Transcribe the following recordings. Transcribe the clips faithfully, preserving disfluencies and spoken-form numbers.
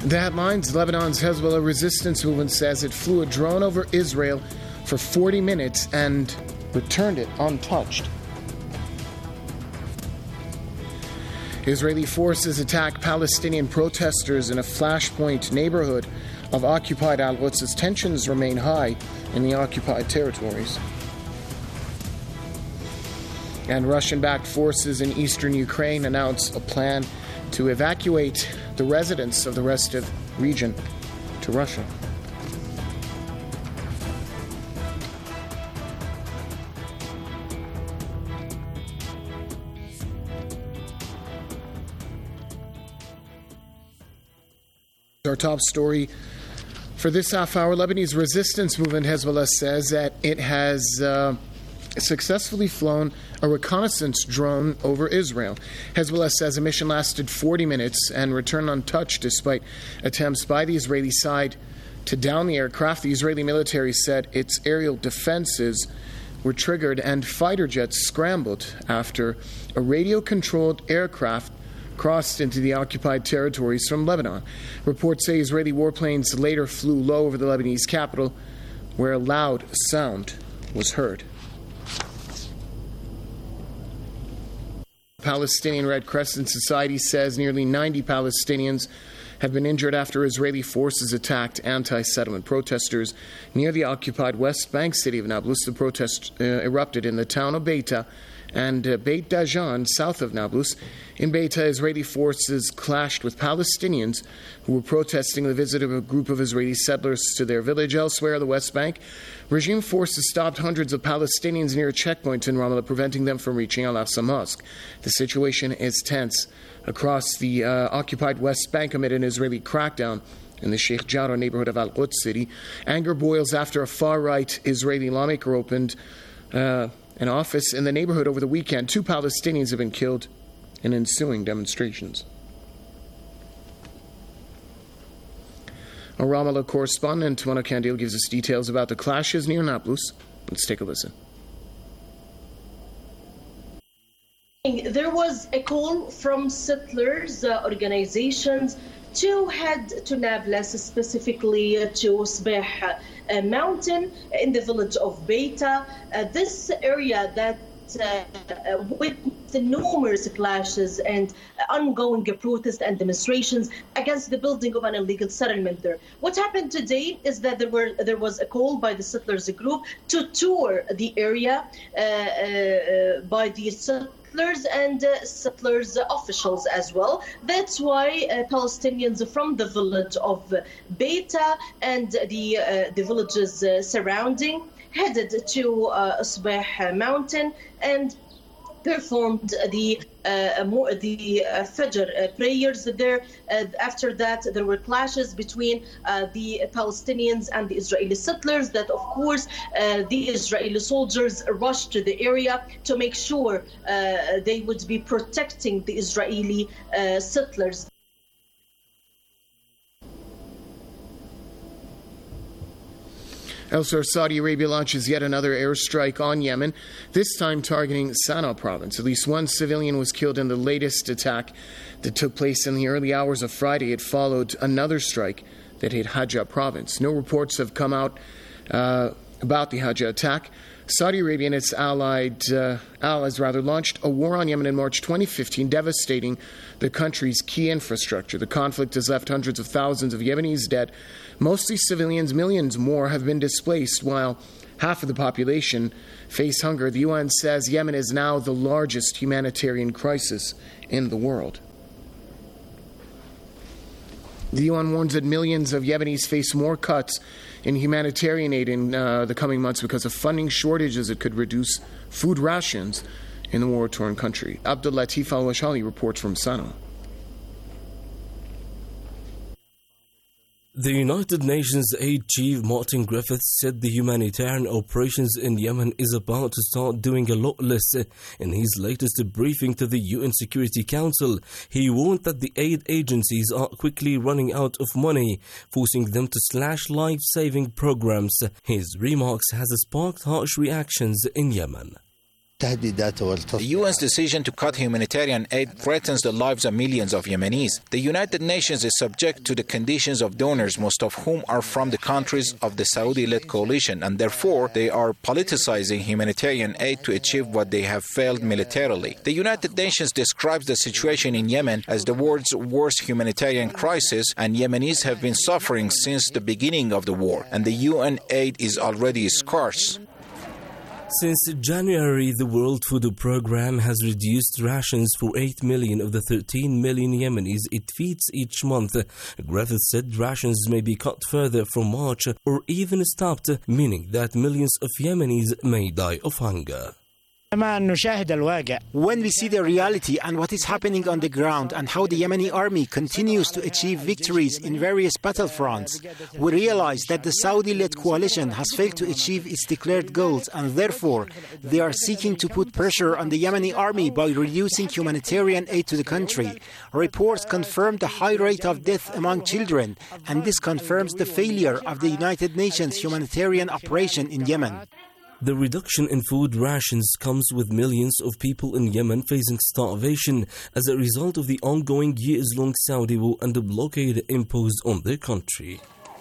The headlines: Lebanon's Hezbollah resistance movement says it flew a drone over Israel for forty minutes and returned it untouched. Israeli forces attack Palestinian protesters in a flashpoint neighborhood of occupied Al-Quds as tensions remain high in the occupied territories. And Russian-backed forces in eastern Ukraine announce a plan to evacuate the residents of the Rostov region to Russia. Our top story for this half hour: Lebanese resistance movement Hezbollah says that it has uh, successfully flown a reconnaissance drone over Israel. Hezbollah says the mission lasted forty minutes and returned untouched despite attempts by the Israeli side to down the aircraft. The Israeli military said its aerial defenses were triggered and fighter jets scrambled after a radio-controlled aircraft crossed into the occupied territories from Lebanon. Reports say Israeli warplanes later flew low over the Lebanese capital, where a loud sound was heard. Palestinian Red Crescent Society says nearly ninety Palestinians have been injured after Israeli forces attacked anti-settlement protesters near the occupied West Bank city of Nablus. The protests uh, erupted in the town of Beita and uh, Beit Dajan, south of Nablus. In Beita, Israeli forces clashed with Palestinians who were protesting the visit of a group of Israeli settlers to their village. Elsewhere, the West Bank, regime forces stopped hundreds of Palestinians near a checkpoint in Ramallah, preventing them from reaching Al-Aqsa Mosque. The situation is tense across the uh, occupied West Bank amid an Israeli crackdown in the Sheikh Jarrah neighborhood of Al-Quds city. Anger boils after a far-right Israeli lawmaker opened uh, an office in the neighborhood over the weekend. Two Palestinians have been killed in ensuing demonstrations. Our Ramallah correspondent, Tuana Kandil, gives us details about the clashes near Nablus. Let's take a listen. There was a call from settlers uh, organizations to head to Nablus, specifically to Sbeh uh, mountain in the village of Beita. Uh, this area that uh, with the numerous clashes and ongoing protests and demonstrations against the building of an illegal settlement there. What happened today is that there were there was a call by the settlers group to tour the area uh, uh, by the settlers and uh, settlers officials as well. That's why uh, Palestinians from the village of Beita and the uh, the villages uh, surrounding headed to uh, Sbeh mountain and performed the uh, more, the uh, Fajr uh, prayers there. Uh, after that, there were clashes between uh, the Palestinians and the Israeli settlers. That, of course, uh, the Israeli soldiers rushed to the area to make sure uh, they would be protecting the Israeli uh, settlers. Elsewhere, Saudi Arabia launches yet another airstrike on Yemen, this time targeting Sana'a province. At least one civilian was killed in the latest attack that took place in the early hours of Friday. It followed another strike that hit Hajjah province. No reports have come out uh, about the Hajjah attack. Saudi Arabia and its allied uh, allies rather launched a war on Yemen in March twenty fifteen, devastating the country's key infrastructure. The conflict has left hundreds of thousands of Yemenis dead, mostly civilians. Millions more have been displaced, while half of the population face hunger. The U N says Yemen is now the largest humanitarian crisis in the world. The U N warns that millions of Yemenis face more cuts in humanitarian aid in uh, the coming months because of funding shortages that could reduce food rations in the war-torn country. Abdul Latif Al-Washali reports from Sana'a. The United Nations aid chief Martin Griffiths said the humanitarian operations in Yemen is about to start doing a lot less. In his latest briefing to the U N Security Council, he warned that the aid agencies are quickly running out of money, forcing them to slash life-saving programs. His remarks has sparked harsh reactions in Yemen. The U N's decision to cut humanitarian aid threatens the lives of millions of Yemenis. The United Nations is subject to the conditions of donors, most of whom are from the countries of the Saudi-led coalition, and therefore they are politicizing humanitarian aid to achieve what they have failed militarily. The United Nations describes the situation in Yemen as the world's worst humanitarian crisis, and Yemenis have been suffering since the beginning of the war, and the U N aid is already scarce. Since January, the World Food Programme has reduced rations for eight million of the thirteen million Yemenis it feeds each month. Griffiths said rations may be cut further from March or even stopped, meaning that millions of Yemenis may die of hunger. When we see the reality and what is happening on the ground and how the Yemeni army continues to achieve victories in various battlefronts, we realize that the Saudi-led coalition has failed to achieve its declared goals, and therefore they are seeking to put pressure on the Yemeni army by reducing humanitarian aid to the country. Reports confirm the high rate of death among children, and this confirms the failure of the United Nations humanitarian operation in Yemen. The reduction in food rations comes with millions of people in Yemen facing starvation as a result of the ongoing years-long Saudi war and the blockade imposed on their country.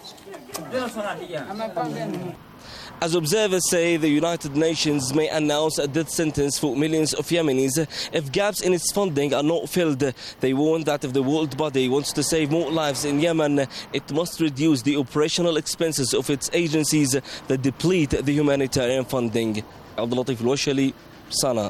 As observers say, the United Nations may announce a death sentence for millions of Yemenis if gaps in its funding are not filled. They warn that if the world body wants to save more lives in Yemen, it must reduce the operational expenses of its agencies that deplete the humanitarian funding. Abdul Latif Al-Washali, Sana.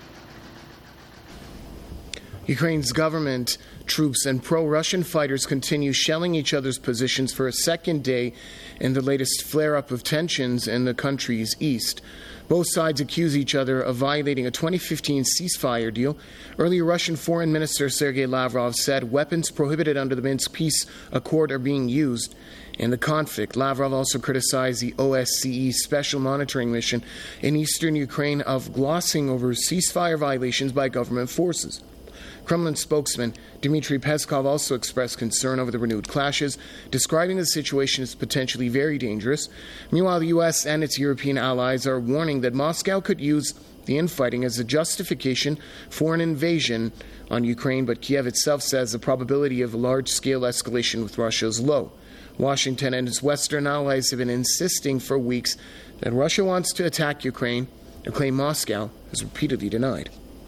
Ukraine's government troops and pro-Russian fighters continue shelling each other's positions for a second day in the latest flare-up of tensions in the country's east. Both sides accuse each other of violating a twenty fifteen ceasefire deal. Earlier, Russian Foreign Minister Sergei Lavrov said weapons prohibited under the Minsk peace accord are being used in the conflict. Lavrov also criticized the O S C E special monitoring mission in eastern Ukraine of glossing over ceasefire violations by government forces. Kremlin spokesman Dmitry Peskov also expressed concern over the renewed clashes, describing the situation as potentially very dangerous. Meanwhile, the U S and its European allies are warning that Moscow could use the infighting as a justification for an invasion on Ukraine, but Kiev itself says the probability of a large-scale escalation with Russia is low. Washington and its Western allies have been insisting for weeks that Russia wants to attack Ukraine, a claim Moscow has repeatedly denied.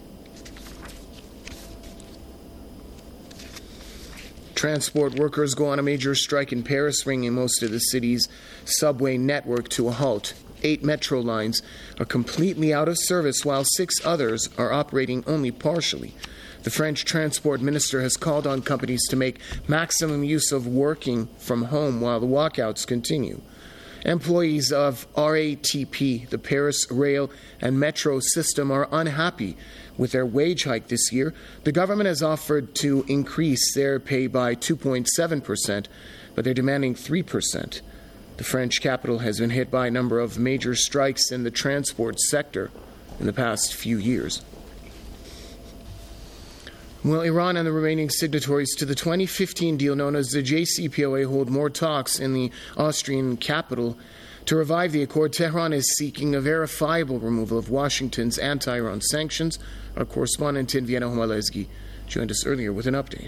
Transport workers go on a major strike in Paris, bringing most of the city's subway network to a halt. Eight metro lines are completely out of service, while six others are operating only partially. The French transport minister has called on companies to make maximum use of working from home while the walkouts continue. Employees of R A T P, the Paris rail and metro system, are unhappy with their wage hike this year. The government has offered to increase their pay by two point seven percent, but they're demanding three percent. The French capital has been hit by a number of major strikes in the transport sector in the past few years. Well, Iran and the remaining signatories to the twenty fifteen deal known as the J C P O A hold more talks in the Austrian capital. To revive the accord, Tehran is seeking a verifiable removal of Washington's anti-Iran sanctions. Our correspondent in Vienna, Homalezgi, joined us earlier with an update.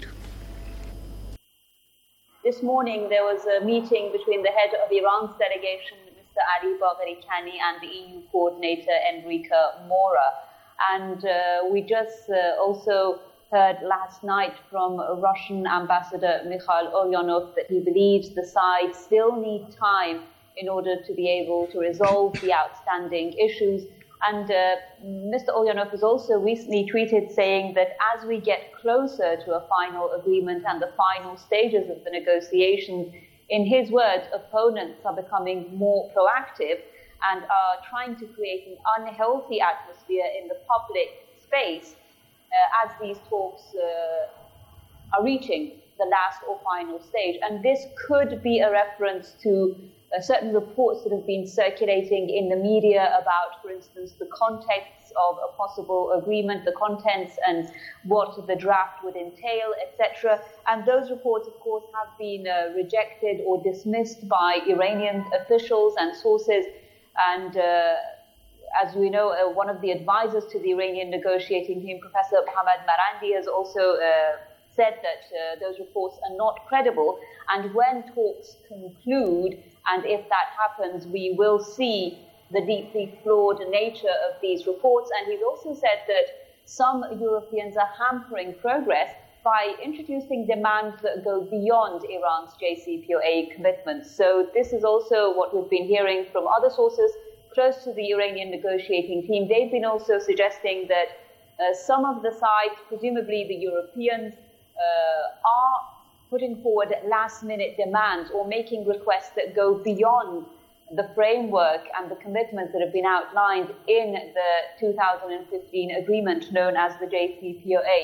This morning there was a meeting between the head of Iran's delegation, Mister Ali Bagheri Kani, and the E U coordinator, Enrica Mora. And uh, we just uh, also heard last night from Russian Ambassador Mikhail Ulyanov that he believes the sides still need time in order to be able to resolve the outstanding issues. And uh, Mister Ulyanov has also recently tweeted saying that as we get closer to a final agreement and the final stages of the negotiations, in his words, opponents are becoming more proactive and are trying to create an unhealthy atmosphere in the public space uh, as these talks uh, are reaching the last or final stage. And this could be a reference to Uh, certain reports that have been circulating in the media about, for instance, the context of a possible agreement, the contents and what the draft would entail, et cetera. And those reports, of course, have been uh, rejected or dismissed by Iranian officials and sources. And uh, as we know, uh, one of the advisors to the Iranian negotiating team, Professor Mohammad Marandi, has also uh, said that uh, those reports are not credible. And when talks conclude, and if that happens, we will see the deeply flawed nature of these reports. And he's also said that some Europeans are hampering progress by introducing demands that go beyond Iran's J C P O A commitments. So this is also what we've been hearing from other sources close to the Iranian negotiating team. They've been also suggesting that uh, some of the sides, presumably the Europeans, uh, are putting forward last-minute demands or making requests that go beyond the framework and the commitments that have been outlined in the two thousand fifteen agreement known as the J C P O A.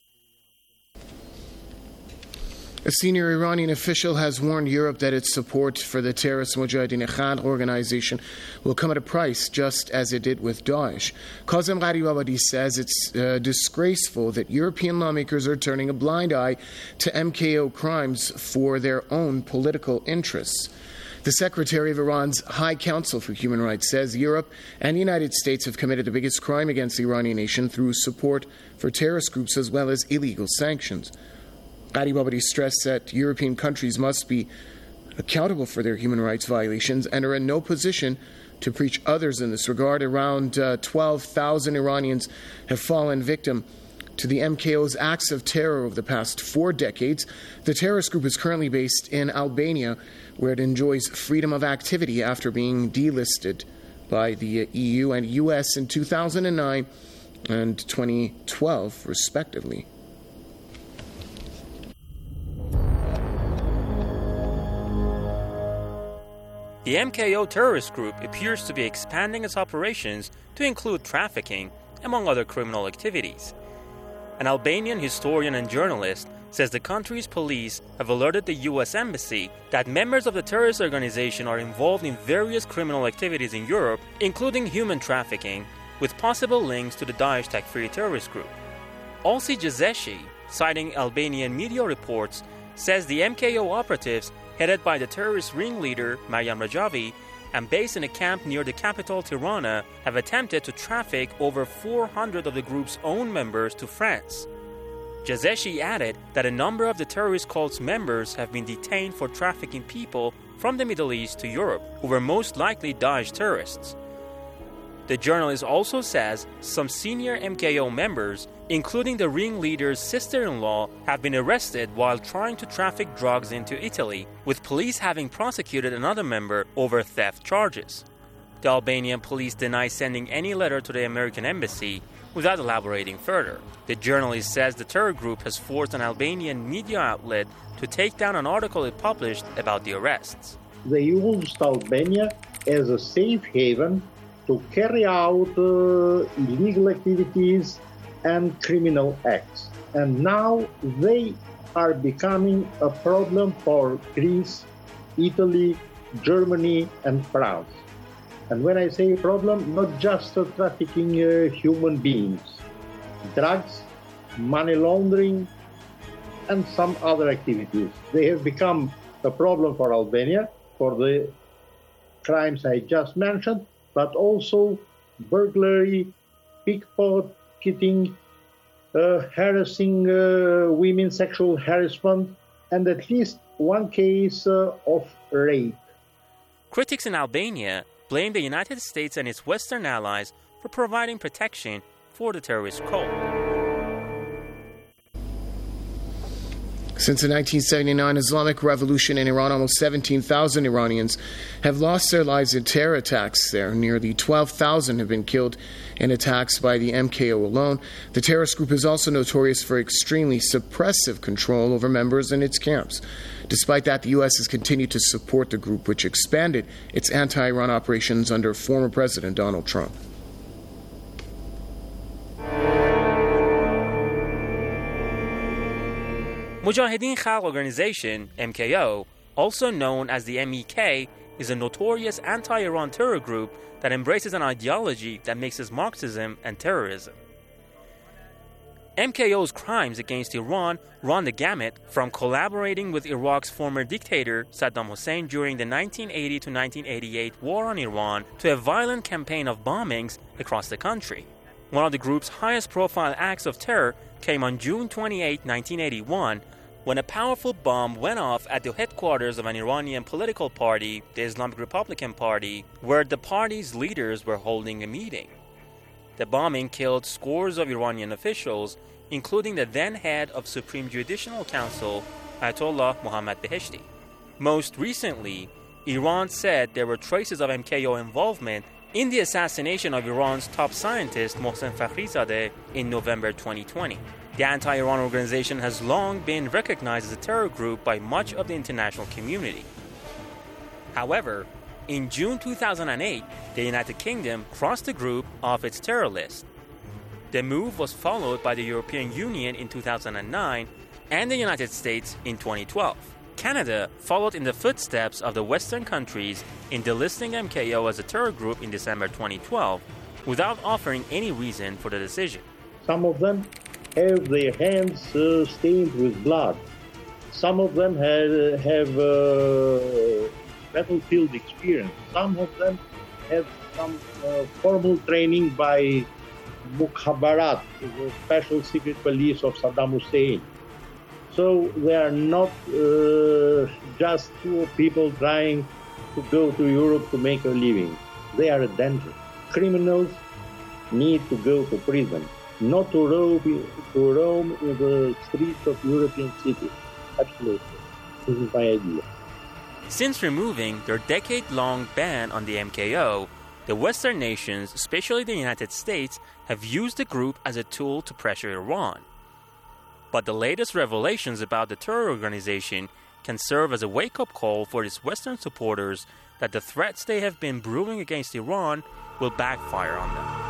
A senior Iranian official has warned Europe that its support for the terrorist Mujahideen Khalq organization will come at a price, just as it did with Daesh. Kazem Gharibabadi says it's uh, disgraceful that European lawmakers are turning a blind eye to M K O crimes for their own political interests. The Secretary of Iran's High Council for Human Rights says Europe and the United States have committed the biggest crime against the Iranian nation through support for terrorist groups as well as illegal sanctions. Gharibabadi stressed that European countries must be accountable for their human rights violations and are in no position to preach others in this regard. Around uh, twelve thousand Iranians have fallen victim to the M K O's acts of terror over the past four decades. The terrorist group is currently based in Albania, where it enjoys freedom of activity after being delisted by the E U and U S in two thousand nine and twenty twelve, respectively. The M K O terrorist group appears to be expanding its operations to include trafficking, among other criminal activities. An Albanian historian and journalist says the country's police have alerted the U S Embassy that members of the terrorist organization are involved in various criminal activities in Europe, including human trafficking, with possible links to the Daesh Takfiri terrorist group. Olsi Jazeshi, citing Albanian media reports, says the M K O operatives, headed by the terrorist ringleader Maryam Rajavi and based in a camp near the capital Tirana, have attempted to traffic over four hundred of the group's own members to France. Jazeshi added that a number of the terrorist cult's members have been detained for trafficking people from the Middle East to Europe, who were most likely Daesh terrorists. The journalist also says some senior M K O members, including the ringleader's sister-in-law, have been arrested while trying to traffic drugs into Italy, with police having prosecuted another member over theft charges. The Albanian police deny sending any letter to the American embassy without elaborating further. The journalist says the terror group has forced an Albanian media outlet to take down an article it published about the arrests. They used Albania as a safe haven to carry out uh, illegal activities and criminal acts. And now they are becoming a problem for Greece, Italy, Germany, and France. And when I say problem, not just uh, trafficking uh, human beings, drugs, money laundering, and some other activities. They have become a problem for Albania for the crimes I just mentioned, but also burglary, pickpocketing, uh, harassing uh, women, sexual harassment, and at least one case uh, of rape. Critics in Albania blame the United States and its Western allies for providing protection for the terrorist cult. Since the nineteen seventy-nine Islamic Revolution in Iran, almost seventeen thousand Iranians have lost their lives in terror attacks there. Nearly twelve thousand have been killed in attacks by the M K O alone. The terrorist group is also notorious for extremely suppressive control over members in its camps. Despite that, the U S has continued to support the group, which expanded its anti-Iran operations under former President Donald Trump. Mujahideen Khalq Organization, M K O, also known as the M E K, is a notorious anti-Iran terror group that embraces an ideology that mixes Marxism and terrorism. M K O's crimes against Iran run the gamut from collaborating with Iraq's former dictator Saddam Hussein during the nineteen eighty to nineteen eighty-eight war on Iran to a violent campaign of bombings across the country. One of the group's highest-profile acts of terror came on June twenty-eighth, nineteen eighty-one, when a powerful bomb went off at the headquarters of an Iranian political party, the Islamic Republican Party, where the party's leaders were holding a meeting. The bombing killed scores of Iranian officials, including the then head of Supreme Judicial Council, Ayatollah Mohammad Beheshti. Most recently, Iran said there were traces of M K O involvement in the assassination of Iran's top scientist Mohsen Fakhrizadeh in November twenty twenty. The anti-Iran organization has long been recognized as a terror group by much of the international community. However, in June two thousand eight, the United Kingdom crossed the group off its terror list. The move was followed by the European Union in two thousand nine and the United States in twenty twelve. Canada followed in the footsteps of the Western countries in delisting M K O as a terror group in December twenty twelve without offering any reason for the decision. Some of them have their hands uh, stained with blood. Some of them have, have uh, battlefield experience. Some of them have some uh, formal training by Mukhabarat, the special secret police of Saddam Hussein. So they are not uh, just two people trying to go to Europe to make a living. They are a danger. Criminals need to go to prison, not to roam, to roam in the streets of European cities. Absolutely. This is my idea. Since removing their decade-long ban on the M K O, the Western nations, especially the United States, have used the group as a tool to pressure Iran. But the latest revelations about the terror organization can serve as a wake-up call for its Western supporters that the threats they have been brewing against Iran will backfire on them.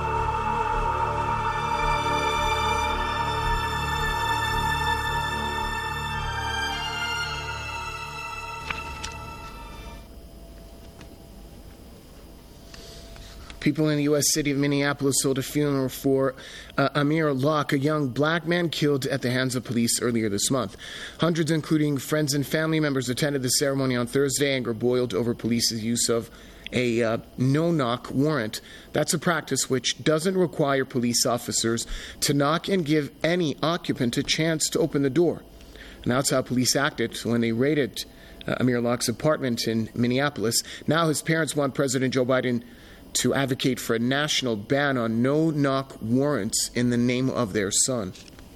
People in the U S city of Minneapolis held a funeral for uh, Amir Locke, a young black man killed at the hands of police earlier this month. Hundreds, including friends and family members, attended the ceremony on Thursday. Anger boiled over police's use of a uh, no-knock warrant. That's a practice which doesn't require police officers to knock and give any occupant a chance to open the door. And that's how police acted when they raided uh, Amir Locke's apartment in Minneapolis. Now his parents want President Joe Biden to advocate for a national ban on no-knock warrants in the name of their son.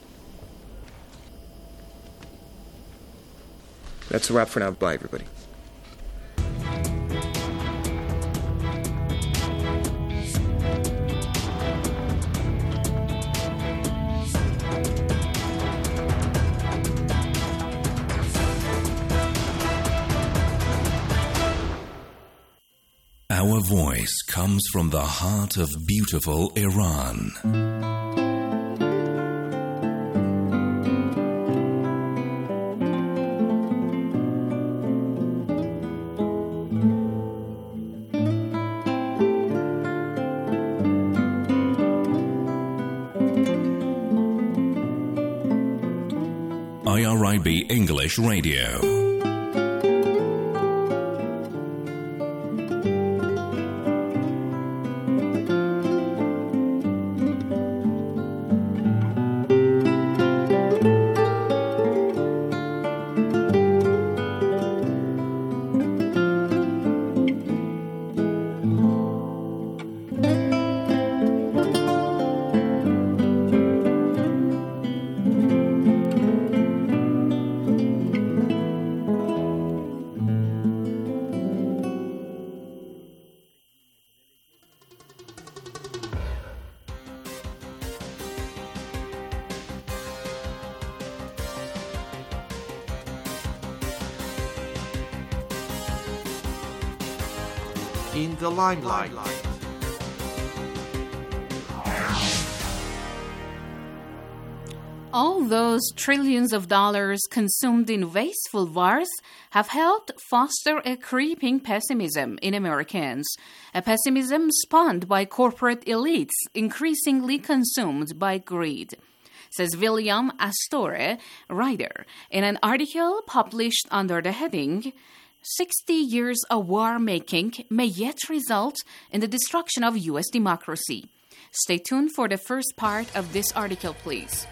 That's a wrap for now. Bye, everybody. Our voice comes from the heart of beautiful Iran. I R I B English Radio. In the limelight. All those trillions of dollars consumed in wasteful wars have helped foster a creeping pessimism in Americans, a pessimism spawned by corporate elites increasingly consumed by greed. says William Astore, writer, in an article published under the heading, sixty years of war making may yet result in the destruction of U S democracy. Stay tuned for the first part of this article, please.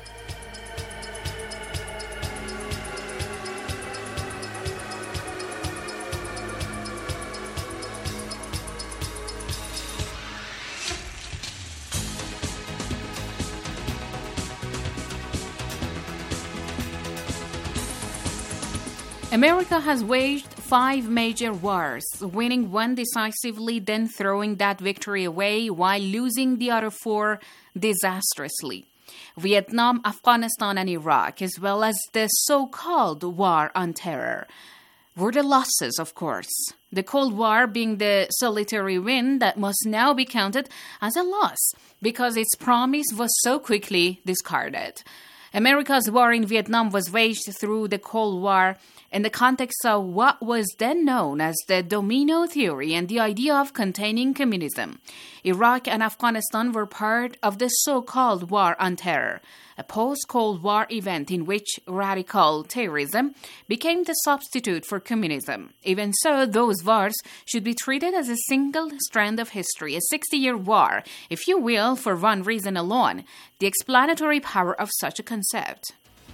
America has waged five major wars, winning one decisively, then throwing that victory away while losing the other four disastrously. Vietnam, Afghanistan, and Iraq, as well as the so-called War on Terror, were the losses, of course. The Cold War being the solitary win that must now be counted as a loss because its promise was so quickly discarded. America's war in Vietnam was waged through the Cold War in the context of what was then known as the domino theory and the idea of containing communism. Iraq and Afghanistan were part of the so-called War on Terror, a post-Cold War event in which radical terrorism became the substitute for communism. Even so, those wars should be treated as a single strand of history, a sixty-year war, if you will, for one reason alone, the explanatory power of such a concept.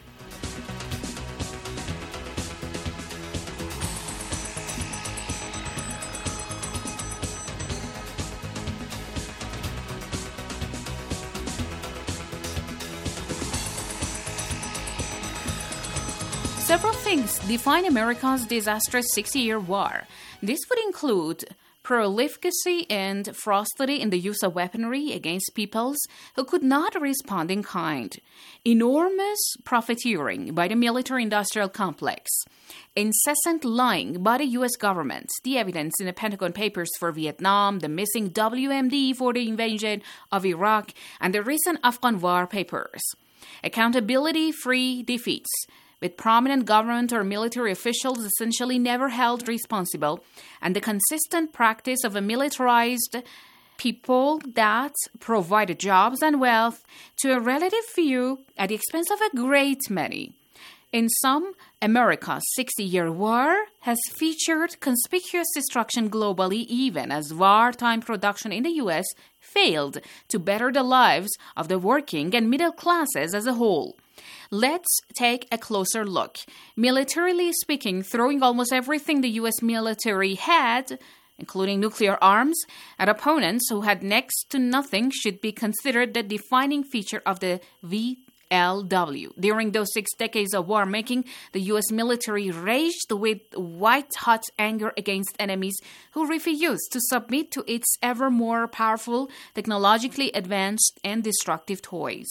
Several things define America's disastrous sixty-year war. This would include prolificacy and ferocity in the use of weaponry against peoples who could not respond in kind, enormous profiteering by the military-industrial complex, incessant lying by the U S government, the evidence in the Pentagon Papers for Vietnam, the missing W M D for the invasion of Iraq, and the recent Afghan War papers, accountability-free defeats, with prominent government or military officials essentially never held responsible, and the consistent practice of a militarized people that provided jobs and wealth to a relative few at the expense of a great many. In sum, America's sixty-year war has featured conspicuous destruction globally, even as wartime production in the U S failed to better the lives of the working and middle classes as a whole. Let's take a closer look. Militarily speaking, throwing almost everything the U S military had, including nuclear arms, at opponents who had next to nothing should be considered the defining feature of the V L W. During those six decades of war making, the U S military raged with white-hot anger against enemies who refused to submit to its ever more powerful, technologically advanced, and destructive toys.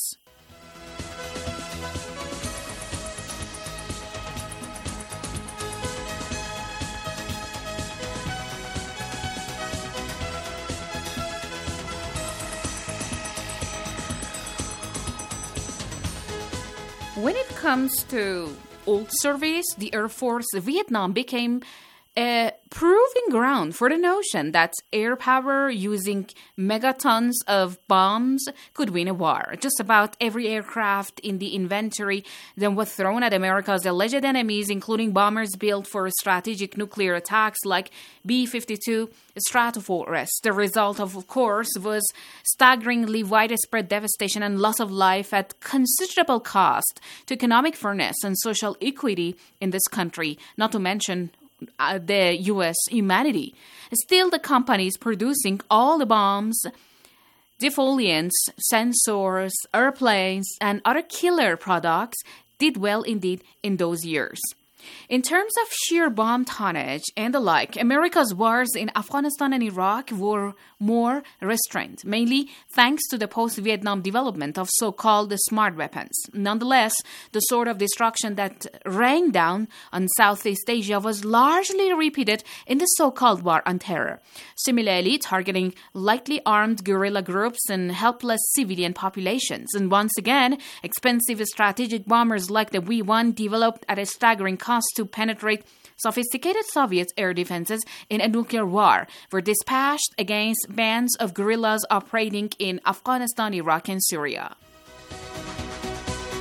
When it comes to old service, the Air Force Vietnam became a proving ground for the notion that air power using megatons of bombs could win a war. Just about every aircraft in the inventory then was thrown at America's alleged enemies, including bombers built for strategic nuclear attacks like B fifty-two Stratofortress. The result, of, of course, was staggeringly widespread devastation and loss of life at considerable cost to economic fairness and social equity in this country, not to mention Uh, the U S humanity. Still, the companies producing all the bombs, defoliants, sensors, airplanes, and other killer products did well indeed in those years. In terms of sheer bomb tonnage and the like, America's wars in Afghanistan and Iraq were more restrained, mainly thanks to the post-Vietnam development of so-called smart weapons. Nonetheless, the sort of destruction that rained down on Southeast Asia was largely repeated in the so-called War on Terror, similarly targeting lightly armed guerrilla groups and helpless civilian populations. And once again, expensive strategic bombers like the V one developed at a staggering cost to penetrate sophisticated Soviet air defenses in a nuclear war were dispatched against bands of guerrillas operating in Afghanistan, Iraq, and Syria.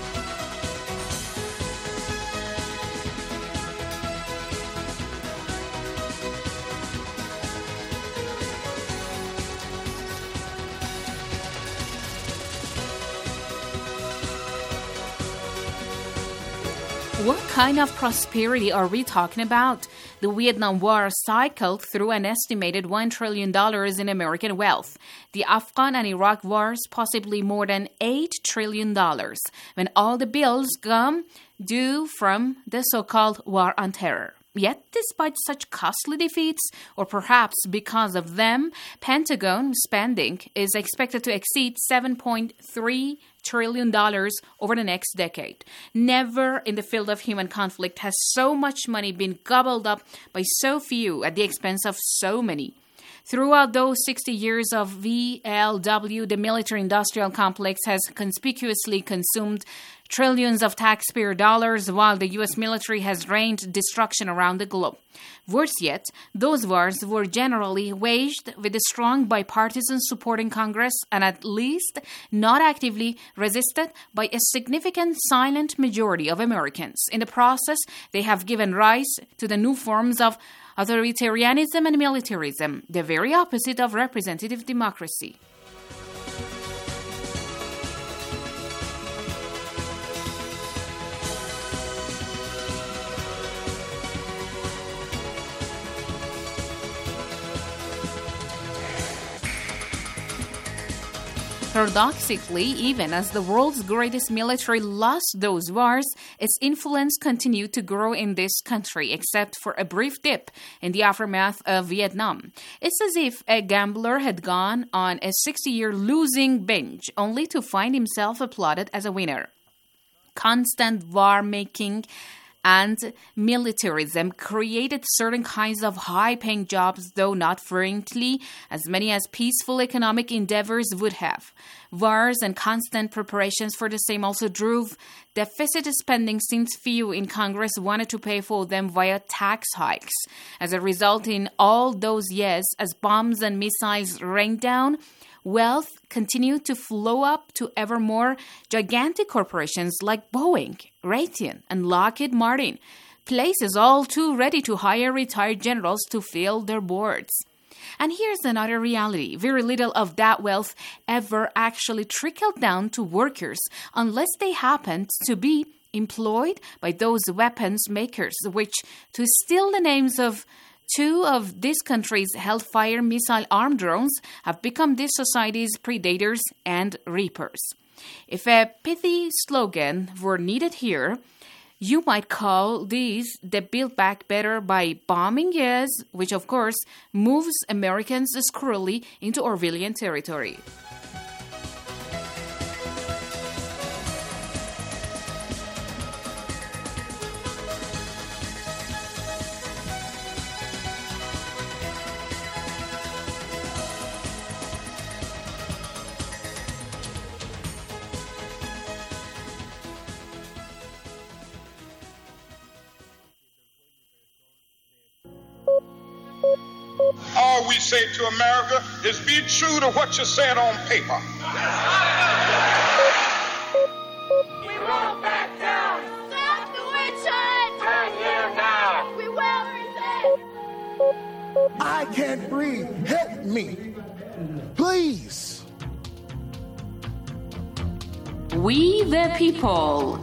What kind of prosperity are we talking about? The Vietnam War cycled through an estimated one trillion dollars in American wealth. The Afghan and Iraq wars, possibly more than eight trillion dollars, when all the bills come due from the so-called war on terror. Yet, despite such costly defeats, or perhaps because of them, Pentagon spending is expected to exceed seven point three trillion dollars over the next decade. Never in the field of human conflict has so much money been gobbled up by so few at the expense of so many. Throughout those sixty years of V L W, the military-industrial complex has conspicuously consumed trillions of taxpayer dollars, while the U S military has rained destruction around the globe. Worse yet, those wars were generally waged with a strong bipartisan support in Congress and at least not actively resisted by a significant silent majority of Americans. In the process, they have given rise to the new forms of authoritarianism and militarism, the very opposite of representative democracy. Paradoxically, even as the world's greatest military lost those wars, its influence continued to grow in this country, except for a brief dip in the aftermath of Vietnam. It's as if a gambler had gone on a sixty-year losing binge, only to find himself applauded as a winner. Constant war-making and militarism created certain kinds of high-paying jobs, though not frequently as many as peaceful economic endeavors would have. Wars and constant preparations for the same also drove deficit spending, since few in Congress wanted to pay for them via tax hikes. As a result, in all those years, as bombs and missiles rained down, wealth continued to flow up to ever more gigantic corporations like Boeing, Raytheon, and Lockheed Martin, places all too ready to hire retired generals to fill their boards. And here's another reality. Very little of that wealth ever actually trickled down to workers unless they happened to be employed by those weapons makers, which, to steal the names of two of this country's Hellfire missile-armed drones, have become this society's predators and reapers. If a pithy slogan were needed here, you might call these the Build Back Better by bombing yes, which of course moves Americans squarely into Orwellian territory. All we say to America is be true to what you said on paper. We won't back down. Stop the witch hunt. Turn here now. We will resist. I can't breathe. Help me. Please. We the people.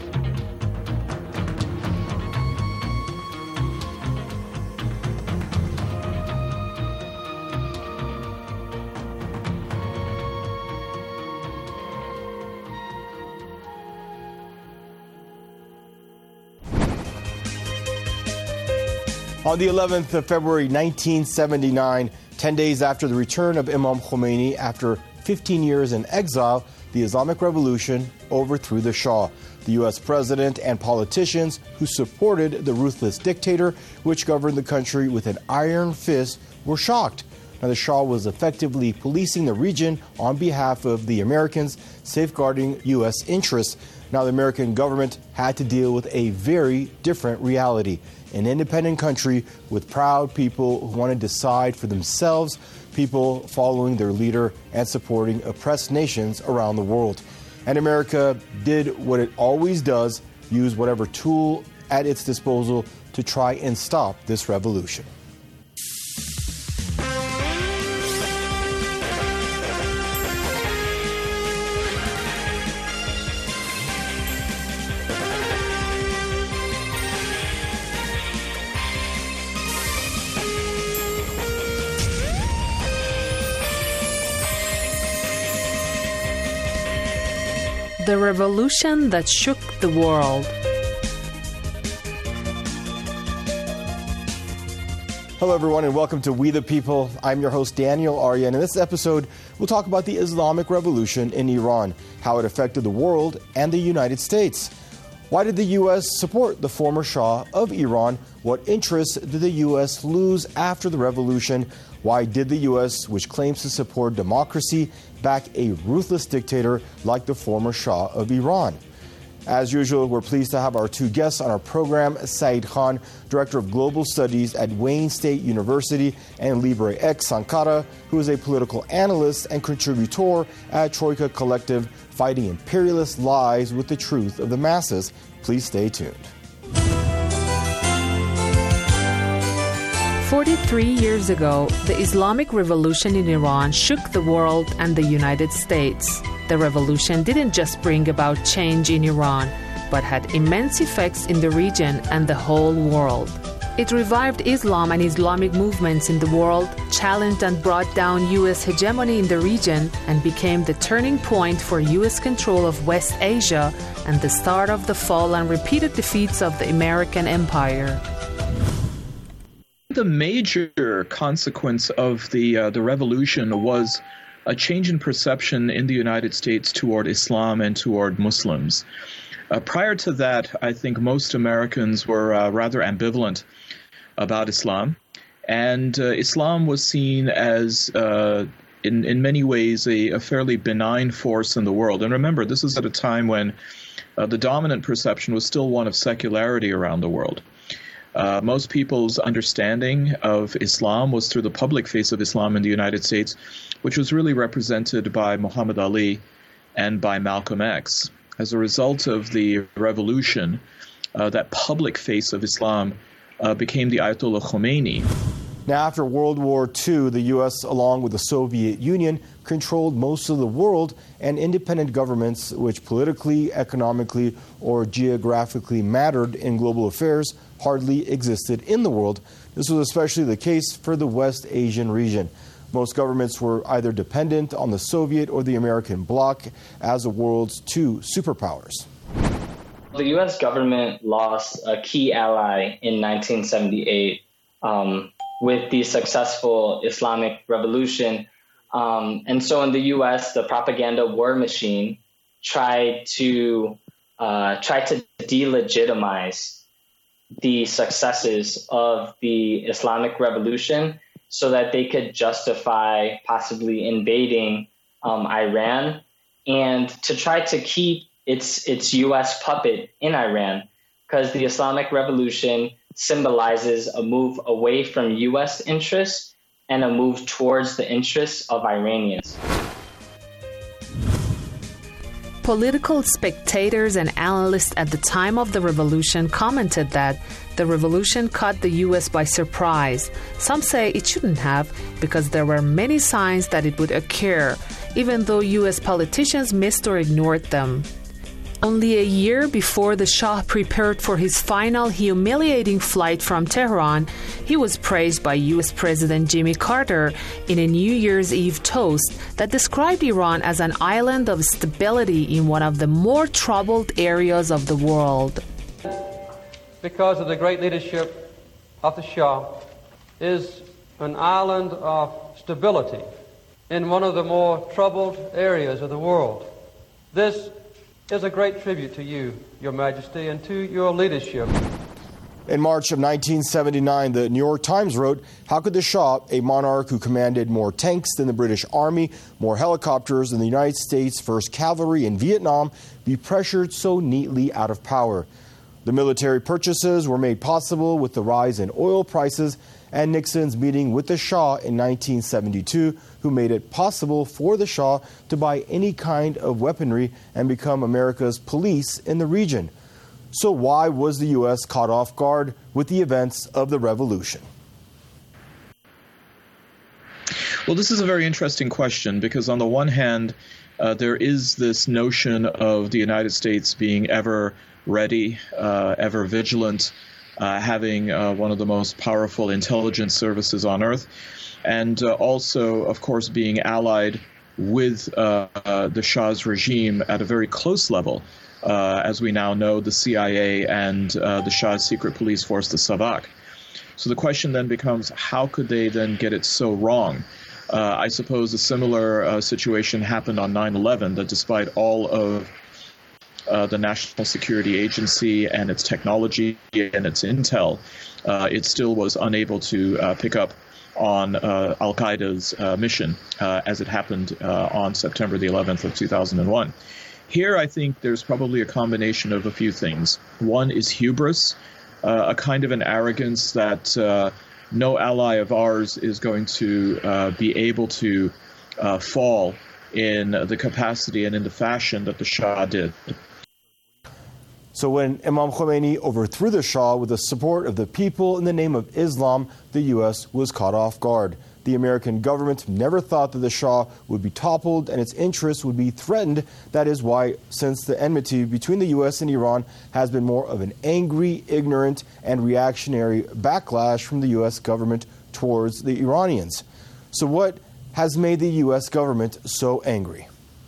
On the eleventh of February nineteen seventy-nine, ten days after the return of Imam Khomeini after fifteen years in exile, the Islamic Revolution overthrew the Shah. The U S president and politicians who supported the ruthless dictator, which governed the country with an iron fist, were shocked. Now, the Shah was effectively policing the region on behalf of the Americans, safeguarding U S interests. Now, the American government had to deal with a very different reality. An independent country with proud people who want to decide for themselves, people following their leader and supporting oppressed nations around the world. And America did what it always does, use whatever tool at its disposal to try and stop this revolution. The revolution that shook the world. Hello, everyone, and welcome to We the People. I'm your host, Daniel Arya, and in this episode, we'll talk about the Islamic Revolution in Iran, how it affected the world and the United States. Why did the U S support the former Shah of Iran? What interests did the U S lose after the revolution? Why did the U S, which claims to support democracy, back a ruthless dictator like the former Shah of Iran? As usual, we're pleased to have our two guests on our program, Saeed Khan, Director of Global Studies at Wayne State University, and Libre X Sankara, who is a political analyst and contributor at Troika Collective, fighting imperialist lies with the truth of the masses. Please stay tuned. forty-three years ago, the Islamic Revolution in Iran shook the world and the United States. The revolution didn't just bring about change in Iran, but had immense effects in the region and the whole world. It revived Islam and Islamic movements in the world, challenged and brought down U S hegemony in the region, and became the turning point for U S control of West Asia and the start of the fall and repeated defeats of the American empire. The major consequence of the uh, the revolution was a change in perception in the United States toward Islam and toward Muslims. Uh, prior to that, I think most Americans were uh, rather ambivalent about Islam, and uh, Islam was seen as, uh, in, in many ways, a, a fairly benign force in the world. And remember, this is at a time when uh, the dominant perception was still one of secularity around the world. Uh, most people's understanding of Islam was through the public face of Islam in the United States, which was really represented by Muhammad Ali and by Malcolm X. As a result of the revolution, uh, that public face of Islam uh, became the Ayatollah Khomeini. Now, after World War Two, the U S, along with the Soviet Union, controlled most of the world, and independent governments, which politically, economically, or geographically mattered in global affairs, hardly existed in the world. This was especially the case for the West Asian region. Most governments were either dependent on the Soviet or the American bloc as the world's two superpowers. The U S government lost a key ally in nineteen seventy-eight um, with the successful Islamic Revolution. Um, and so in the U S, the propaganda war machine tried to uh, tried to delegitimize the successes of the Islamic Revolution so that they could justify possibly invading um, Iran and to try to keep its its U S puppet in Iran, because the Islamic Revolution symbolizes a move away from U S interests and a move towards the interests of Iranians. Political spectators and analysts at the time of the revolution commented that the revolution caught the U S by surprise. Some say it shouldn't have, because there were many signs that it would occur, even though U S politicians missed or ignored them. Only a year before the Shah prepared for his final humiliating flight from Tehran, he was praised by U S President Jimmy Carter in a New Year's Eve toast that described Iran as an island of stability in one of the more troubled areas of the world. Because of the great leadership of the Shah, is an island of stability in one of the more troubled areas of the world. This is a great tribute to you, Your Majesty, and to your leadership. In March of nineteen seventy-nine, the New York Times wrote, "How could the Shah, a monarch who commanded more tanks than the British Army, more helicopters than the United States First Cavalry in Vietnam, be pressured so neatly out of power?" The military purchases were made possible with the rise in oil prices and Nixon's meeting with the Shah in nineteen seventy-two, who made it possible for the Shah to buy any kind of weaponry and become America's police in the region. So why was the U S caught off guard with the events of the revolution? Well, this is a very interesting question, because on the one hand, uh, there is this notion of the United States being ever ready, uh, ever vigilant, uh, having uh, one of the most powerful intelligence services on earth, and uh, also, of course, being allied with uh, uh, the Shah's regime at a very close level. Uh, as we now know, the C I A and uh, the Shah's secret police force, the Savak. So the question then becomes, how could they then get it so wrong? Uh, I suppose a similar uh, situation happened on nine eleven, that despite all of uh, the National Security Agency and its technology and its intel, uh, it still was unable to uh, pick up on uh, Al-Qaeda's uh, mission, uh, as it happened uh, on September the eleventh of two thousand one. Here, I think there's probably a combination of a few things. One is hubris, uh, a kind of an arrogance that uh, no ally of ours is going to uh, be able to uh, fall in the capacity and in the fashion that the Shah did. So when Imam Khomeini overthrew the Shah with the support of the people in the name of Islam, the U S was caught off guard. The American government never thought that the Shah would be toppled and its interests would be threatened. That is why, since the enmity between the U S and Iran has been more of an angry, ignorant, and reactionary backlash from the U S government towards the Iranians. So what has made the U S government so angry?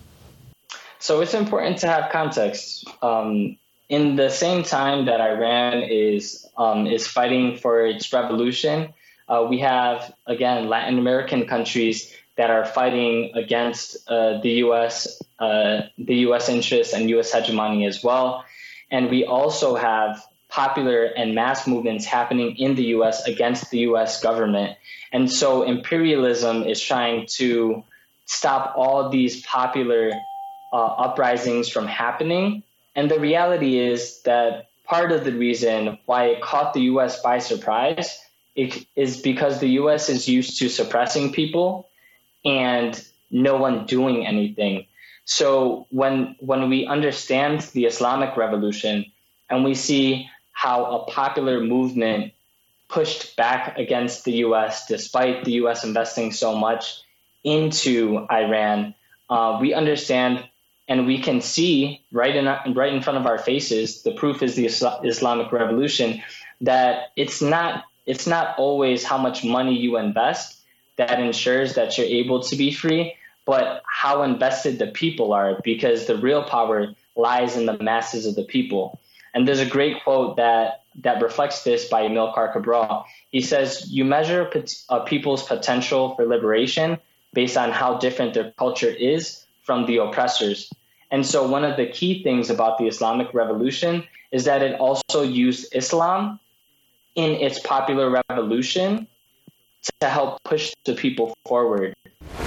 So it's important to have context. Um, in the same time that Iran is um, is fighting for its revolution, uh, we have, again, Latin American countries that are fighting against uh, the U S, uh, the U S interests and U S hegemony as well. And we also have popular and mass movements happening in the U S against the U S government. And so imperialism is trying to stop all these popular uh, uprisings from happening. And the reality is that part of the reason why it caught the U S by surprise it is because the U S is used to suppressing people and no one doing anything. So when when we understand the Islamic Revolution and we see how a popular movement pushed back against the U S despite the U S investing so much into Iran, uh, we understand and we can see right in right in front of our faces, the proof is the Islamic Revolution, that it's not it's not always how much money you invest that ensures that you're able to be free, but how invested the people are, because the real power lies in the masses of the people. And there's a great quote that that reflects this by Amilcar Cabral. He says, you measure a people's potential for liberation based on how different their culture is from the oppressors. And so one of the key things about the Islamic Revolution is that it also used Islam in its popular revolution to help push the people forward.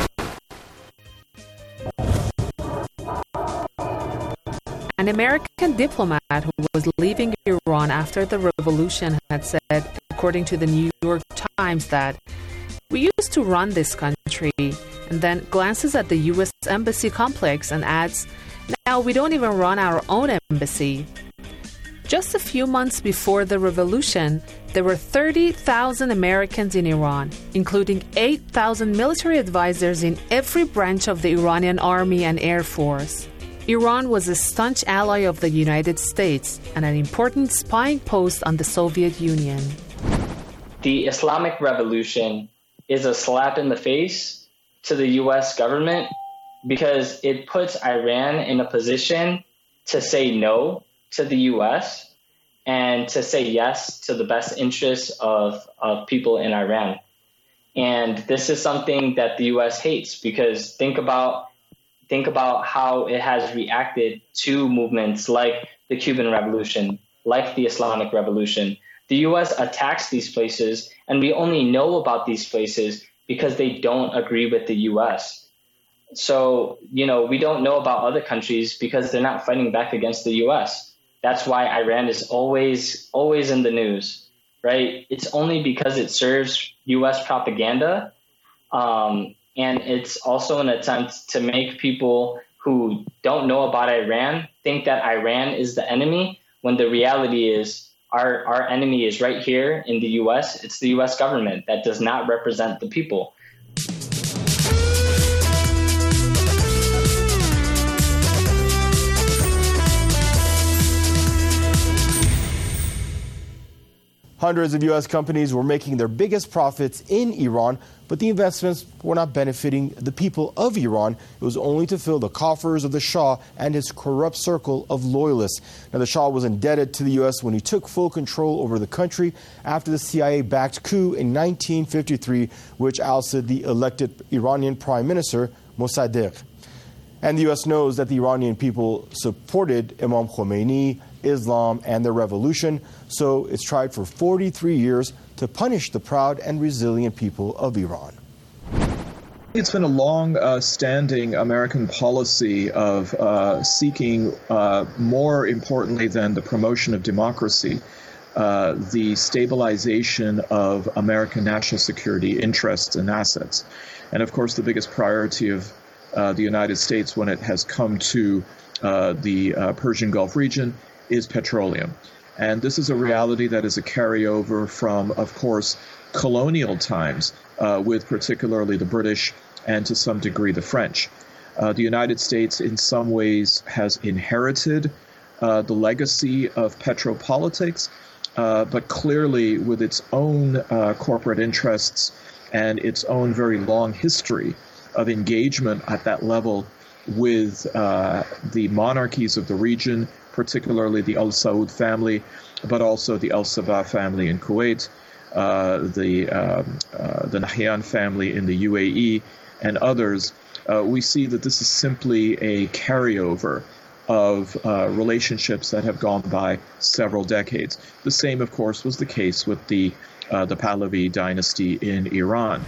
An American diplomat who was leaving Iran after the revolution had said, according to the New York Times, that we used to run this country, and then glances at the U S embassy complex and adds, now we don't even run our own embassy. Just a few months before the revolution, there were thirty thousand Americans in Iran, including eight thousand military advisors in every branch of the Iranian army and air force. Iran was a staunch ally of the United States and an important spying post on the Soviet Union. The Islamic Revolution is a slap in the face to the U S government because it puts Iran in a position to say no to the U S and to say yes to the best interests of, of people in Iran. And this is something that the U S hates, because think about think about how it has reacted to movements like the Cuban Revolution, like the Islamic Revolution. The U S attacks these places, and we only know about these places because they don't agree with the U S. So, you know, we don't know about other countries because they're not fighting back against the U S. That's why Iran is always, always in the news, right? It's only because it serves U S propaganda. Um, and it's also an attempt to make people who don't know about Iran think that Iran is the enemy, when the reality is our, our enemy is right here in the U S. It's the U S government that does not represent the people. Hundreds of U S companies were making their biggest profits in Iran But the investments were not benefiting the people of Iran. It was only to fill the coffers of the Shah and his corrupt circle of loyalists. Now, the Shah was indebted to the U S when he took full control over the country after the C I A-backed coup in nineteen fifty-three, which ousted the elected Iranian Prime Minister Mossadegh. And the U S knows that the Iranian people supported Imam Khomeini, Islam, and the revolution, so it's tried for forty-three years to punish the proud and resilient people of Iran. It's been a long-standing uh, American policy of uh, seeking, uh, more importantly than the promotion of democracy, uh, the stabilization of American national security interests and assets. And of course, the biggest priority of uh, the United States when it has come to uh, the uh, Persian Gulf region is petroleum. And this is a reality that is a carryover from, of course, colonial times, uh, with particularly the British and to some degree the French. Uh, the United States in some ways has inherited uh, the legacy of petropolitics, uh, but clearly with its own uh, corporate interests and its own very long history of engagement at that level with uh, the monarchies of the region, particularly the Al Saud family, but also the Al Sabah family in Kuwait, uh, the um, uh, the Nahyan family in the U A E, and others. Uh, we see that this is simply a carryover of uh, relationships that have gone by several decades. The same, of course, was the case with the uh, the Pahlavi dynasty in Iran.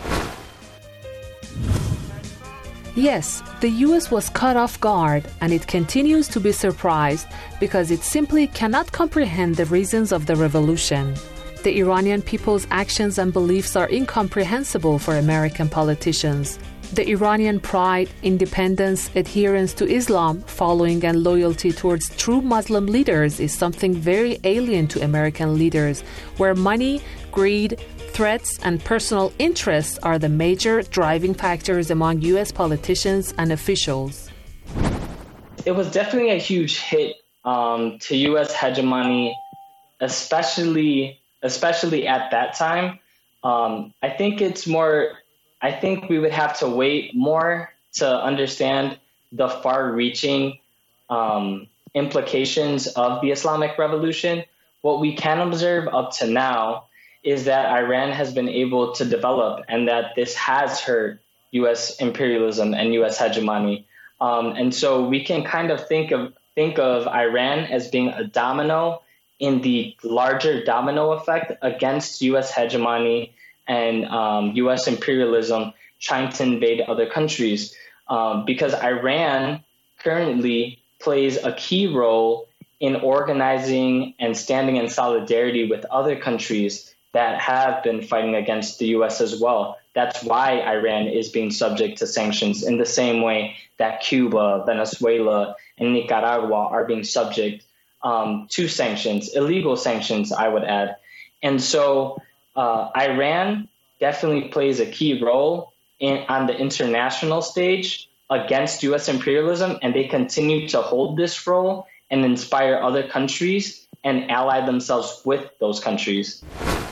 Yes, the U S was caught off guard, and it continues to be surprised because it simply cannot comprehend the reasons of the revolution. The Iranian people's actions and beliefs are incomprehensible for American politicians. The Iranian pride, independence, adherence to Islam, following and loyalty towards true Muslim leaders is something very alien to American leaders, where money, greed, threats, and personal interests are the major driving factors among U S politicians and officials. It was definitely a huge hit um, to U S hegemony, especially especially at that time. Um, I think it's more. I think we would have to wait more to understand the far-reaching um, implications of the Islamic Revolution. What we can observe up to now is that Iran has been able to develop, and that this has hurt U S imperialism and U S hegemony. Um, and so we can kind of think of think of Iran as being a domino in the larger domino effect against U S hegemony and um, U S imperialism trying to invade other countries. Um, because Iran currently plays a key role in organizing and standing in solidarity with other countries that have been fighting against the U S as well. That's why Iran is being subject to sanctions in the same way that Cuba, Venezuela, and Nicaragua are being subject um, to sanctions, illegal sanctions, I would add. And so uh, Iran definitely plays a key role in, on the international stage against U S imperialism, and they continue to hold this role and inspire other countries and ally themselves with those countries.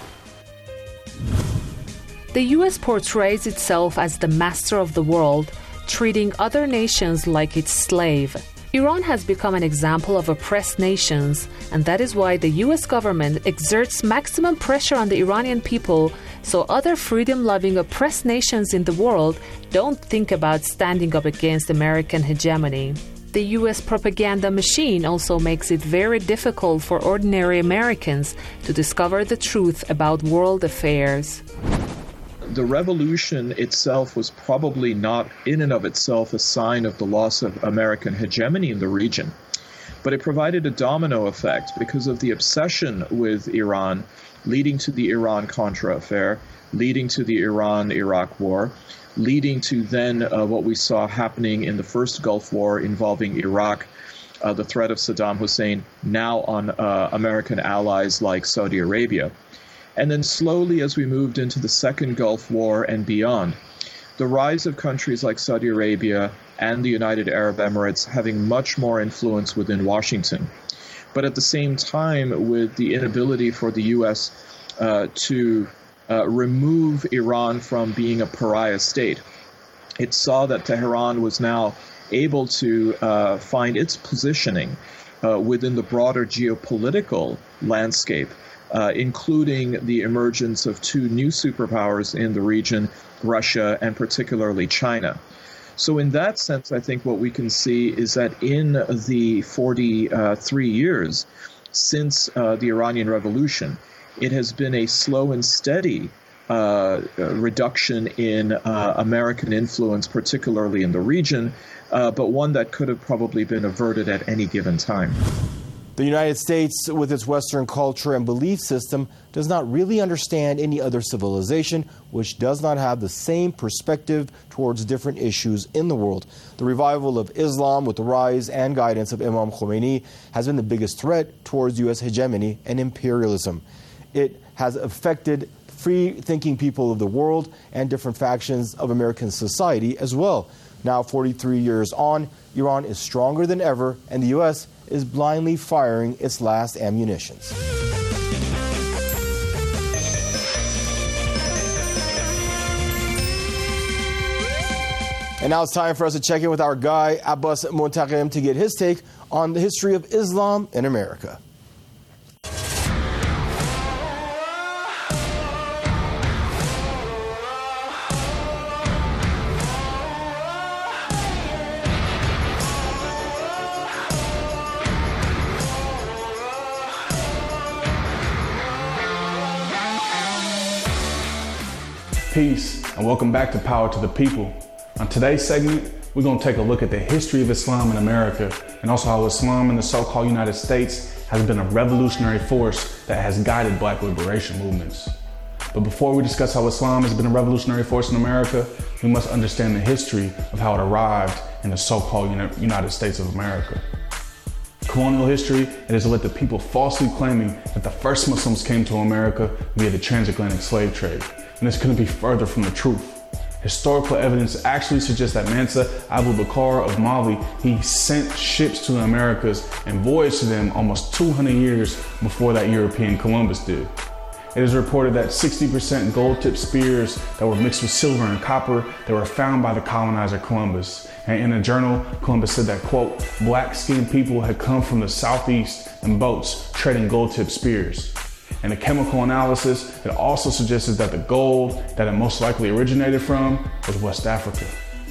The U S portrays itself as the master of the world, treating other nations like its slave. Iran has become an example of oppressed nations, and that is why the U S government exerts maximum pressure on the Iranian people so other freedom-loving oppressed nations in the world don't think about standing up against American hegemony. The U S propaganda machine also makes it very difficult for ordinary Americans to discover the truth about world affairs. The revolution itself was probably not in and of itself a sign of the loss of American hegemony in the region, but it provided a domino effect because of the obsession with Iran, leading to the Iran-Contra affair, leading to the Iran-Iraq war, leading to then uh, what we saw happening in the first Gulf War involving Iraq, uh, the threat of Saddam Hussein, now on uh, American allies like Saudi Arabia. And then slowly, as we moved into the second Gulf War and beyond, the rise of countries like Saudi Arabia and the United Arab Emirates having much more influence within Washington. But at the same time, with the inability for the U S uh, to uh, remove Iran from being a pariah state. It saw that Tehran was now able to uh, find its positioning uh, within the broader geopolitical landscape, uh, including the emergence of two new superpowers in the region, Russia and particularly China. So in that sense, I think what we can see is that in the forty-three years since uh, the Iranian Revolution, it has been a slow and steady uh, reduction in uh, American influence, particularly in the region, uh, but one that could have probably been averted at any given time. The United States, with its Western culture and belief system, does not really understand any other civilization which does not have the same perspective towards different issues in the world. The revival of Islam with the rise and guidance of Imam Khomeini has been the biggest threat towards U S hegemony and imperialism. It has affected free-thinking people of the world and different factions of American society as well. Now, forty-three years on, Iran is stronger than ever, and the U S is blindly firing its last ammunitions. And now it's time for us to check in with our guy, Abbas Montaqim, to get his take on the history of Islam in America. Peace, and welcome back to Power to the People. On today's segment, we're going to take a look at the history of Islam in America, and also how Islam in the so-called United States has been a revolutionary force that has guided black liberation movements. But before we discuss how Islam has been a revolutionary force in America, we must understand the history of how it arrived in the so-called United States of America. Colonial history, it has led to people falsely claiming that the first Muslims came to America via the transatlantic slave trade. And this couldn't be further from the truth. Historical evidence actually suggests that Mansa Abu Bakr of Mali, he sent ships to the Americas and voyaged to them almost two hundred years before that European Columbus did. It is reported that sixty percent gold-tipped spears that were mixed with silver and copper that were found by the colonizer Columbus. And in a journal, Columbus said that, quote, black-skinned people had come from the southeast in boats trading gold-tipped spears. And the chemical analysis, it also suggested that the gold that it most likely originated from was West Africa.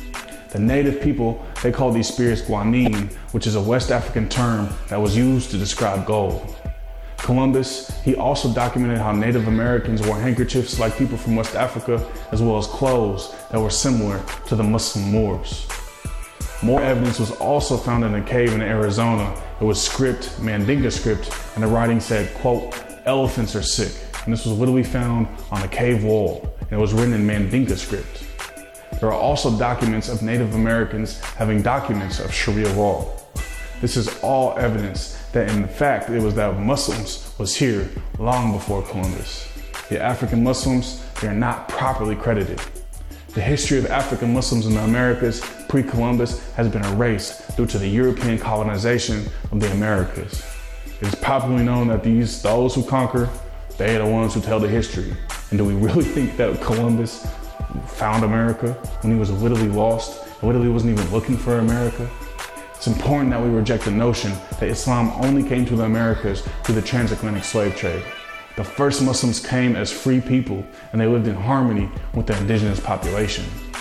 The native people, they called these spears guanine, which is a West African term that was used to describe gold. Columbus, he also documented how Native Americans wore handkerchiefs like people from West Africa, as well as clothes that were similar to the Muslim Moors. More evidence was also found in a cave in Arizona. It was script, Mandinka script, and the writing said, quote, elephants are sick. And this was literally found on a cave wall, and it was written in Mandinka script. There are also documents of Native Americans having documents of Sharia law. This is all evidence that in fact it was that Muslims was here long before Columbus. The African Muslims, they are not properly credited. The history of African Muslims in the Americas pre-Columbus has been erased due to the European colonization of the Americas. It is popularly known that these, those who conquer, they are the ones who tell the history. And do we really think that Columbus found America when he was literally lost, literally wasn't even looking for America? It's important that we reject the notion that Islam only came to the Americas through the transatlantic slave trade. The first Muslims came as free people, and they lived in harmony with the indigenous population.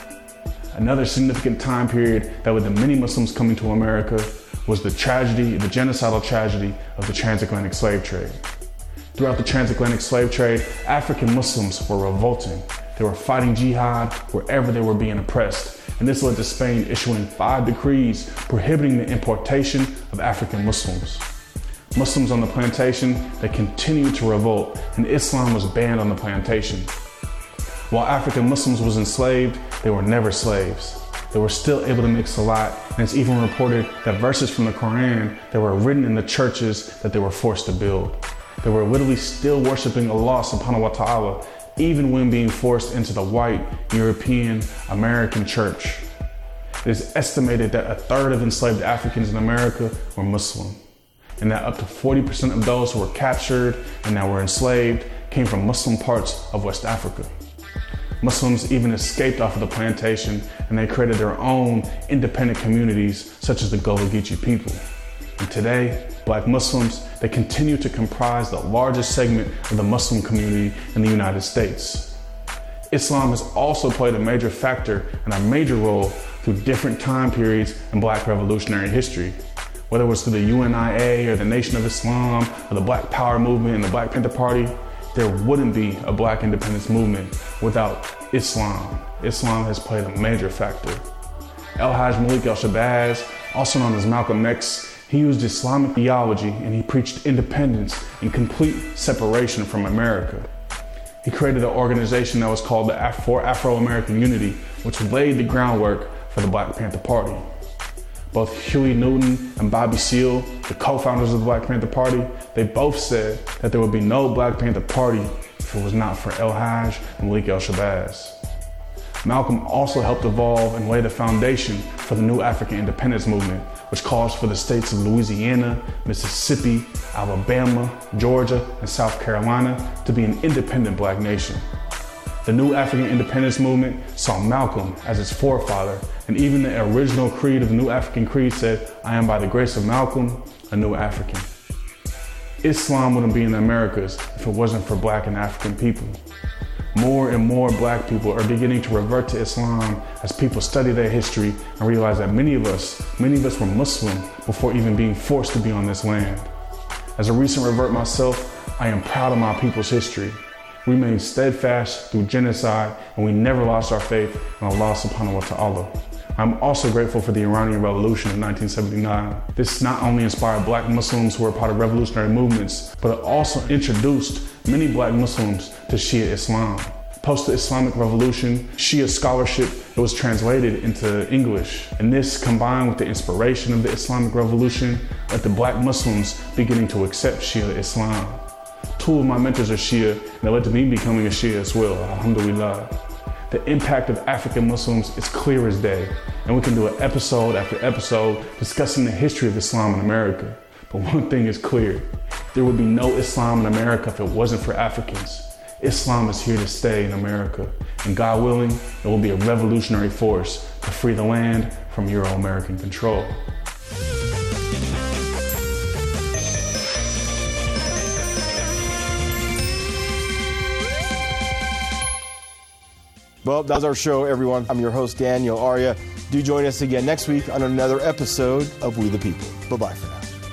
Another significant time period that with the many Muslims coming to America was the tragedy, the genocidal tragedy of the transatlantic slave trade. Throughout the transatlantic slave trade, African Muslims were revolting. They were fighting jihad wherever they were being oppressed. And this led to Spain issuing five decrees prohibiting the importation of African Muslims. Muslims on the plantation, they continued to revolt, and Islam was banned on the plantation. While African Muslims was enslaved, they were never slaves. They were still able to make salat, and it's even reported that verses from the Quran that were written in the churches that they were forced to build. They were literally still worshiping Allah subhanahu wa ta'ala, even when being forced into the white, European, American church. It is estimated that a third of enslaved Africans in America were Muslim, and that up to forty percent of those who were captured and that were enslaved came from Muslim parts of West Africa. Muslims even escaped off of the plantation and they created their own independent communities such as the Gullah Geechee people. And today, Black Muslims, they continue to comprise the largest segment of the Muslim community in the United States. Islam has also played a major factor and a major role through different time periods in Black revolutionary history. Whether it was through the U N I A or the Nation of Islam or the Black Power movement and the Black Panther Party, there wouldn't be a Black independence movement without Islam. Islam has played a major factor. El-Hajj Malik El-Shabazz, also known as Malcolm X, he used Islamic theology and he preached independence and complete separation from America. He created an organization that was called the Af- for Afro-American Unity, which laid the groundwork for the Black Panther Party. Both Huey Newton and Bobby Seale, the co-founders of the Black Panther Party, they both said that there would be no Black Panther Party if it was not for El-Hajj and Malik El-Shabazz. Malcolm also helped evolve and lay the foundation for the new African independence movement, which calls for the states of Louisiana, Mississippi, Alabama, Georgia, and South Carolina to be an independent Black nation. The new African independence movement saw Malcolm as its forefather, and even the original creed of the New African Creed said, "I am by the grace of Malcolm, a new African." Islam wouldn't be in the Americas if it wasn't for Black and African people. More and more Black people are beginning to revert to Islam as people study their history and realize that many of us, many of us were Muslim before even being forced to be on this land. As a recent revert myself, I am proud of my people's history. We remained steadfast through genocide and we never lost our faith in Allah subhanahu wa ta'ala. I'm also grateful for the Iranian Revolution of nineteen seventy-nine. This not only inspired Black Muslims who were part of revolutionary movements, but it also introduced many Black Muslims to Shia Islam. Post the Islamic Revolution, Shia scholarship, it was translated into English. And this, combined with the inspiration of the Islamic Revolution, led the Black Muslims beginning to accept Shia Islam. Two of my mentors are Shia, and that led to me becoming a Shia as well, alhamdulillah. The impact of African Muslims is clear as day, and we can do an episode after episode discussing the history of Islam in America. But one thing is clear, there would be no Islam in America if it wasn't for Africans. Islam is here to stay in America, and God willing, it will be a revolutionary force to free the land from Euro-American control. Well, that was our show, everyone. I'm your host, Daniel Arya. Do join us again next week on another episode of We the People. Bye-bye for now.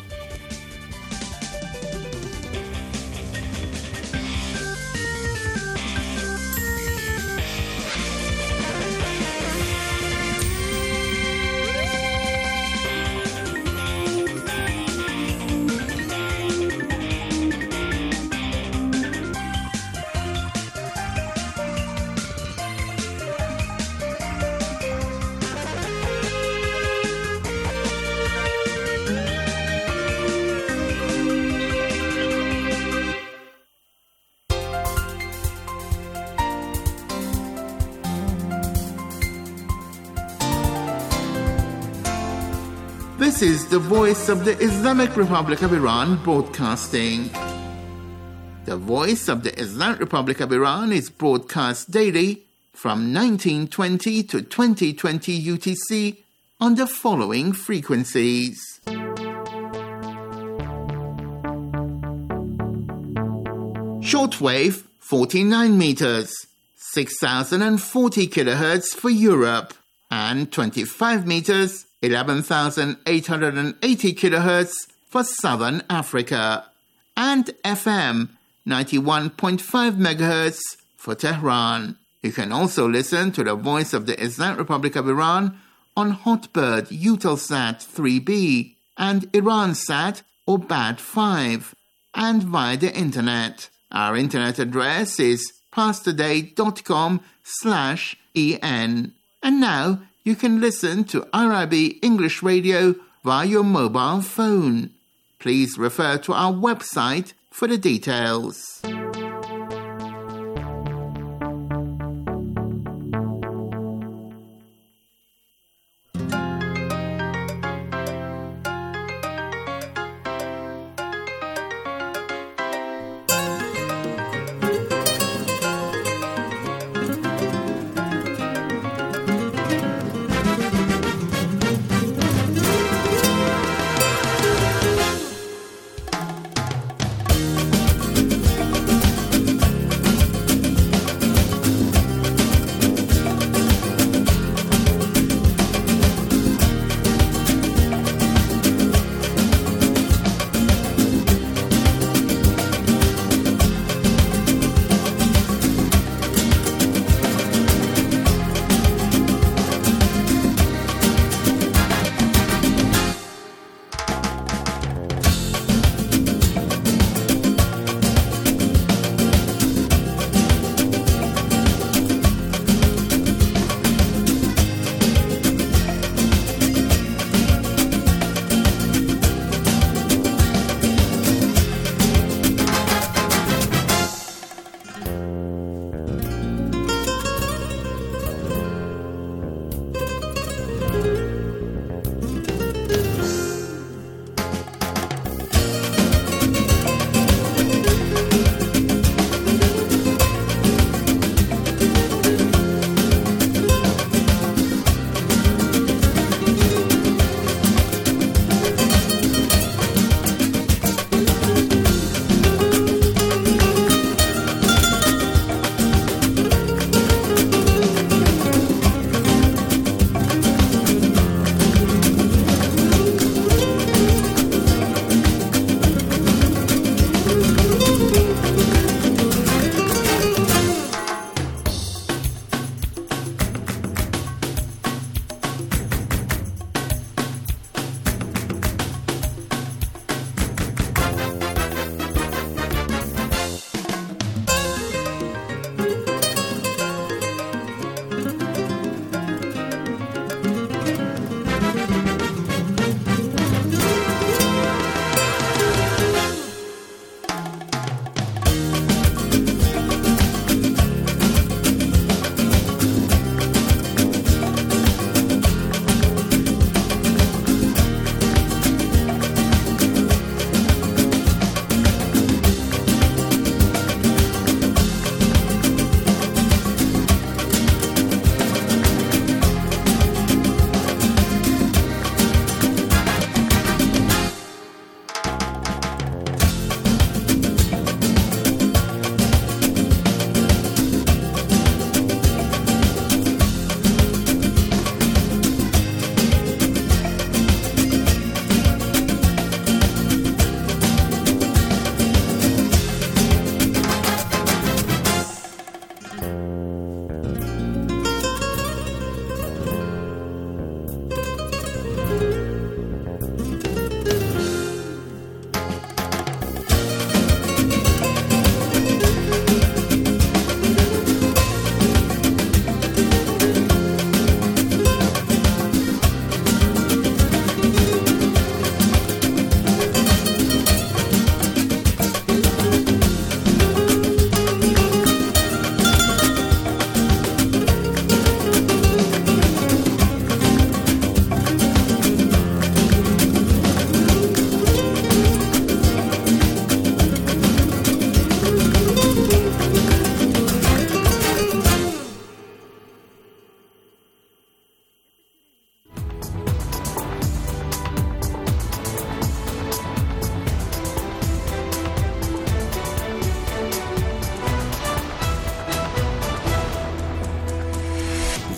This is the voice of the Islamic Republic of Iran broadcasting. The voice of the Islamic Republic of Iran is broadcast daily from nineteen twenty to twenty twenty U T C on the following frequencies. Shortwave forty-nine meters, six thousand forty kilohertz for Europe, and twenty-five meters, eleven thousand eight hundred eighty kilohertz for Southern Africa, and F M ninety-one point five megahertz for Tehran. You can also listen to the voice of the Islamic Republic of Iran on Hotbird Eutelsat three B and Iransat or B A D five, and via the internet. Our internet address is pastoday.com slash en. And now you can listen to Arabi English Radio via your mobile phone. Please refer to our website for the details.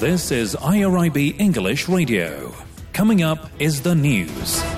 This is I R I B English Radio. Coming up is the news.